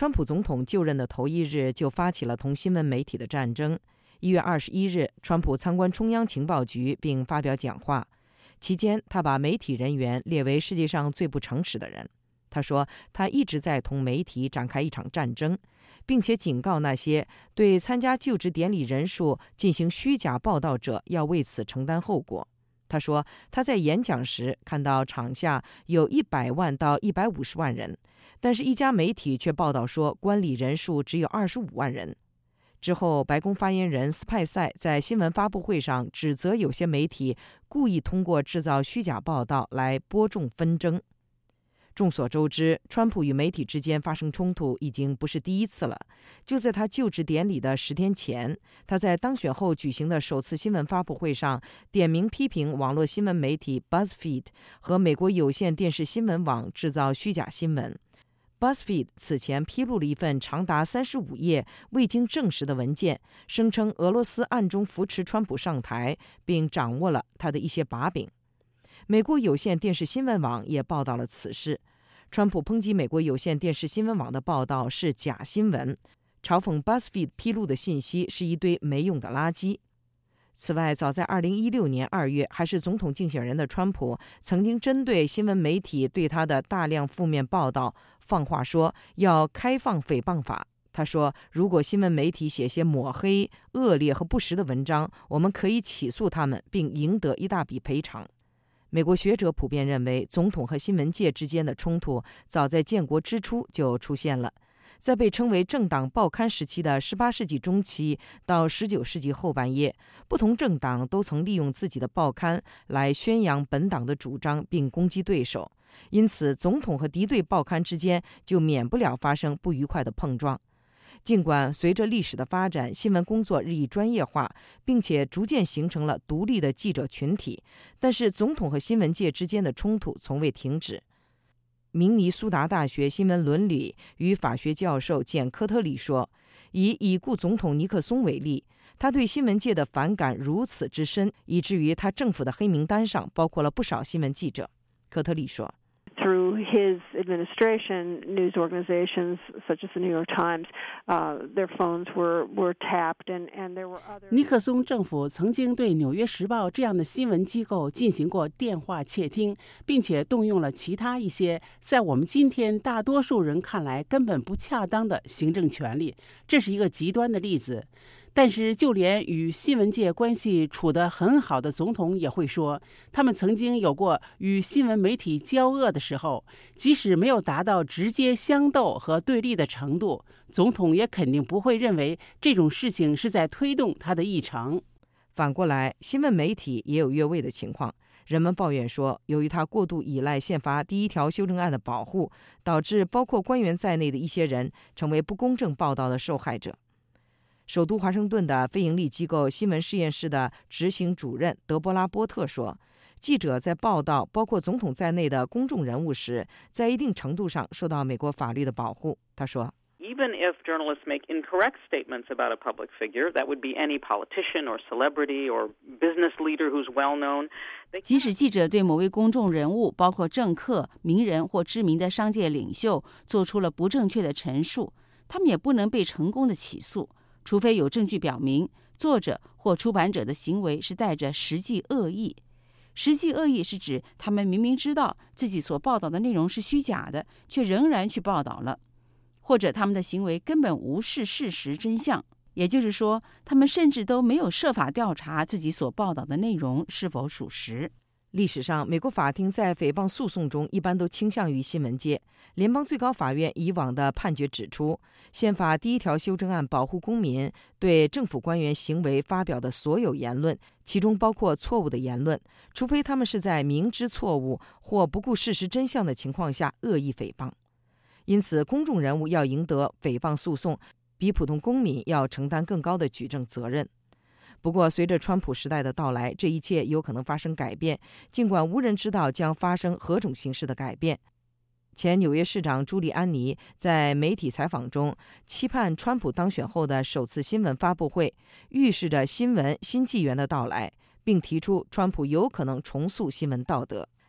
川普总统就任的头一日就发起了同新闻媒体的战争。1月21日，川普参观中央情报局并发表讲话，期间他把媒体人员列为世界上最不诚实的人。他说，他一直在同媒体展开一场战争，并且警告那些对参加就职典礼人数进行虚假报道者要为此承担后果。他说，他在演讲时看到场下有100万到150万人，但是一家媒体却报道说观礼人数只有25万人。之后，白宫发言人斯派塞在新闻发布会上指责有些媒体故意通过制造虚假报道来播种纷争。众所周知，川普与媒体之间发生冲突已经不是第一次了。就在他就职典礼的10天前，他在当选后举行的首次新闻发布会上，点名批评网络新闻媒体 BuzzFeed 和美国有线电视新闻网制造虚假新闻。BuzzFeed 此前披露了一份长达35页未经证实的文件，声称俄罗斯暗中扶持川普上台，并掌握了他的一些把柄。美国有线电视新闻网也报道了此事。川普抨击美国有线电视新闻网的报道是假新闻，嘲讽 BuzzFeed 披露的信息是一堆没用的垃圾。此外，早在2016年2月，还是总统竞选人的川普曾经针对新闻媒体对他的大量负面报道放话说要开放诽谤法。他说，如果新闻媒体写些抹黑、恶劣和不实的文章，我们可以起诉他们并赢得一大笔赔偿。美国学者普遍认为，总统和新闻界之间的冲突早在建国之初就出现了。在被称为政党报刊时期的18世纪中期到19世纪后半叶，不同政党都曾利用自己的报刊来宣扬本党的主张并攻击对手，因此总统和敌对报刊之间就免不了发生不愉快的碰撞。尽管随着历史的发展，新闻工作日益专业化，并且逐渐形成了独立的记者群体，但是总统和新闻界之间的冲突从未停止。明尼苏达大学新闻伦理与法学教授简·科特里说，以已故总统尼克松为例，他对新闻界的反感如此之深，以至于他政府的黑名单上包括了不少新闻记者。科特里说 ，Through his administration, news organizations such as the New York Times, their phones were tapped, and there were other. 尼克松政府曾经对《纽约时报》这样的新闻机构进行过电话窃听，并且动用了其他一些在我们今天大多数人看来根本不恰当的行政权力。这是一个极端的例子。但是就连与新闻界关系处得很好的总统也会说，他们曾经有过与新闻媒体交恶的时候，即使没有达到直接相斗和对立的程度，总统也肯定不会认为这种事情是在推动他的议程。 反过来，新闻媒体也有越位的情况。人们抱怨说，由于他过度依赖宪法第1条修正案的保护，导致包括官员在内的一些人成为不公正报道的受害者。首都华盛顿的非营利机构新闻实验室的执行主任德波拉·波特说，记者在报道包括总统在内的公众人物时，在一定程度上受到美国法律的保护。他说， Even if journalists make incorrect statements about a public figure, that would be any politician or celebrity or business leader who's well known. 即使记者对某位公众人物，包括政客、名人或知名的商界领袖，做出了不正确的陈述，他们也不能被成功的起诉，除非有证据表明作者或出版者的行为是带着实际恶意。实际恶意是指他们明明知道自己所报道的内容是虚假的，却仍然去报道了，或者他们的行为根本无视事实真相，也就是说，他们甚至都没有设法调查自己所报道的内容是否属实。 历史上，美国法庭在诽谤诉讼中一般都倾向于新闻界。联邦最高法院以往的判决指出，宪法第1条修正案保护公民对政府官员行为发表的所有言论，其中包括错误的言论，除非他们是在明知错误或不顾事实真相的情况下恶意诽谤。因此，公众人物要赢得诽谤诉讼，比普通公民要承担更高的举证责任。不过，随着川普时代的到来，这一切有可能发生改变，尽管无人知道将发生何种形式的改变。前纽约市长朱利安尼在媒体采访中期盼川普当选后的首次新闻发布会预示着新闻新纪元的到来，并提出川普有可能重塑新闻道德。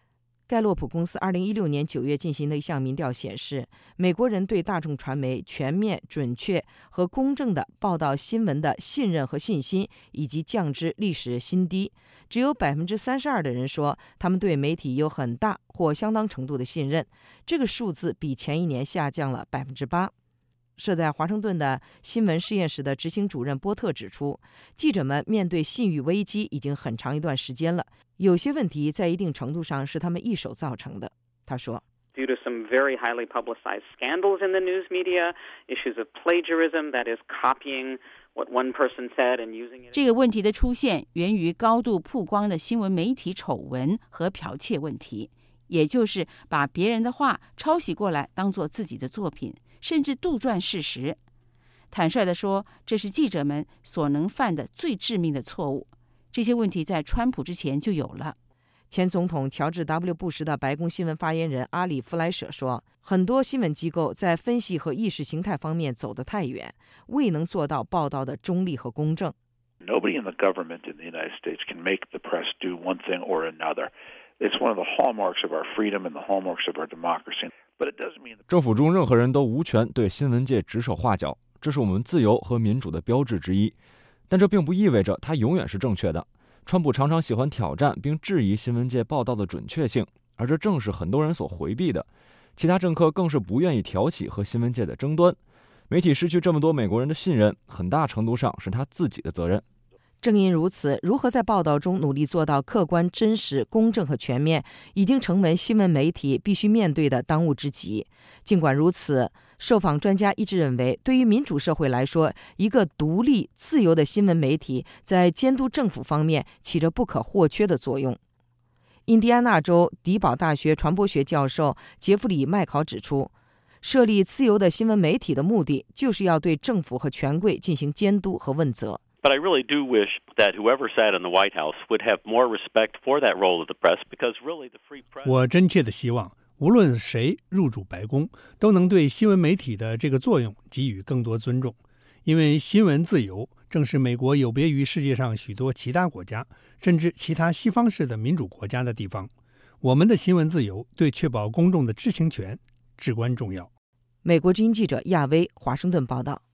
盖洛普公司2016年9月进行的一项民调显示，美国人对大众传媒全面、准确和公正的报道新闻的信任和信心已经降至历史新低。只有32%的人说他们对媒体有很大或相当程度的信任，这个数字比前一年下降了8%。设在华盛顿的新闻实验室的执行主任波特指出，记者们面对信誉危机已经很长一段时间了，有些问题在一定程度上是他们一手造成的。他说 Due to some very highly publicized scandals in the news media, issues of plagiarism, that is copying what one person said and using it. 这个问题的出现源于高度曝光的新闻媒体丑闻和剽窃问题，也就是把别人的话抄袭过来当作自己的作品，甚至杜撰事实。坦率地说，这是记者们所能犯的最致命的错误。这些问题在川普之前就有了。 前总统乔治 ·W. 布什的白宫新闻发言人阿里·弗莱舍说，很多新闻机构在分析和意识形态方面走得太远，未能做到报道的中立和公正。 Nobody in the government in the United States can make the press do one thing or another. It's one of the hallmarks of our freedom and the hallmarks of our democracy. But it doesn't mean 政府中任何人都无权对新闻界指手画脚，这是我们自由和民主的标志之一。但这并不意味着它永远是正确的。川普常常喜欢挑战并质疑新闻界报道的准确性，而这正是很多人所回避的。其他政客更是不愿意挑起和新闻界的争端。媒体失去这么多美国人的信任，很大程度上是他自己的责任。 正因如此，如何在报道中努力做到客观、真实、公正和全面，已经成为新闻媒体必须面对的当务之急。尽管如此，受访专家一致认为，对于民主社会来说，一个独立、自由的新闻媒体在监督政府方面起着不可或缺的作用。印第安纳州迪堡大学传播学教授杰弗里·麦考指出，设立自由的新闻媒体的目的，就是要对政府和权贵进行监督和问责。 But I really do wish that whoever sat in the White House would have more respect for that role of the press, because really the free press. 我真切的希望，无论谁入主白宫，都能对新闻媒体的这个作用给予更多尊重，因为新闻自由正是美国有别于世界上许多其他国家，甚至其他西方式的民主国家的地方。我们的新闻自由对确保公众的知情权至关重要。 美国之音记者亚威华盛顿报道。